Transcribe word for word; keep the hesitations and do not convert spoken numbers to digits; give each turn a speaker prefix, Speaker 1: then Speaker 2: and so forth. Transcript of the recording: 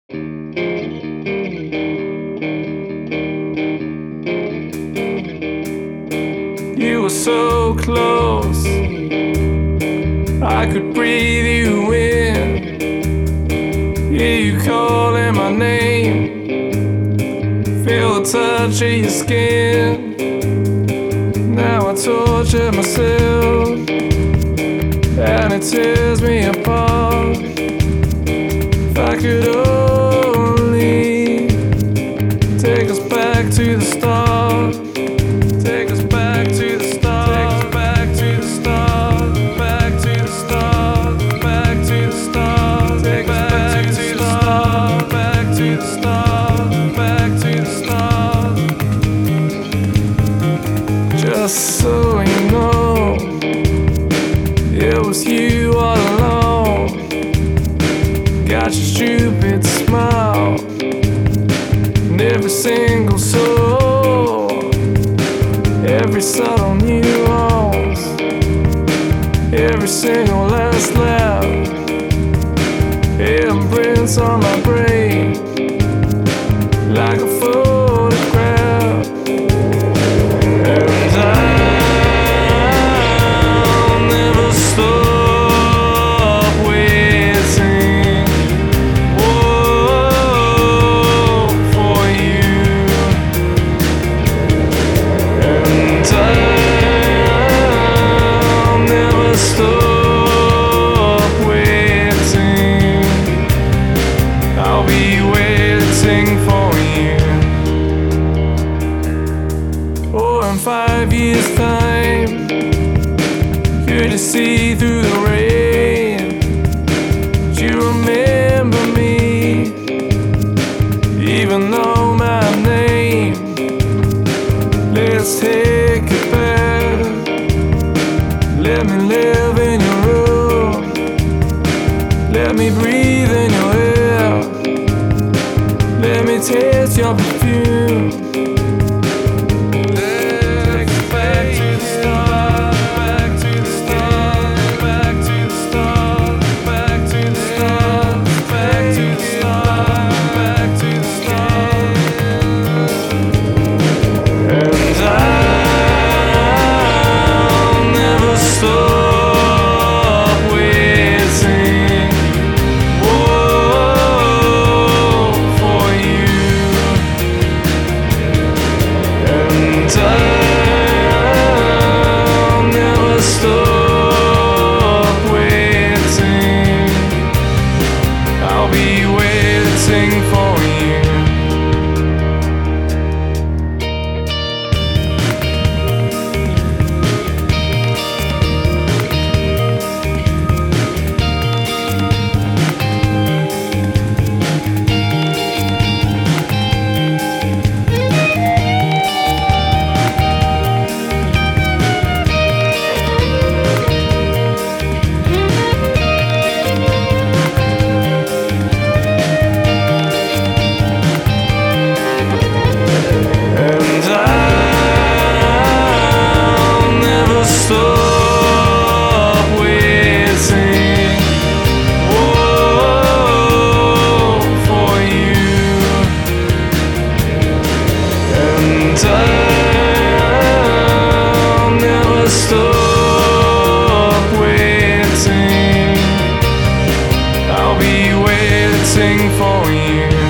Speaker 1: You were so close, I could breathe you in. Hear you calling my name, feel the touch of your skin. Now I torture myself, and it tears me apart. If I could only take us back to the start. Take us back to the start. Take us back to the start. Back to the start. Back to the start. Take us back to the start. Back to the start. Back to the start. Just so you know, it was you all along. Got your stupid smile and every single soul, every subtle nuance, every single last laugh, it imprints on my brain like a photograph. And I'll never stop waiting, whoa, for you. And I'll never stop waiting. I'll be waiting for you. Or in five years' time, could you see through the rain? Do you remember me, even though my name? Let's take it back. Let me live in your room. Let me breathe in your air. Let me taste your perfume. Take us back to the start. Back to the start. Back to the start. Back to the start. Back to the start. Back to the start. And I'll never stop waiting, whoa, for you. And I'll never stop waiting. I'll be waiting for you. And I'll never stop waiting, whoa, for you. And I'll never stop waiting. I'll be waiting for you.